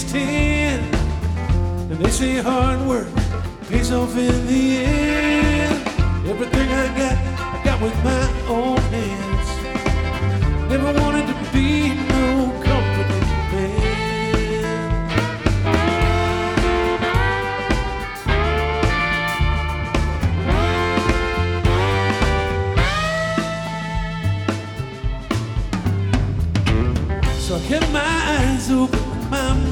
10. And they say hard work pays off in the end. Everything I got with my own hands. Never wanted to be no company man. So I kept my eyes open, my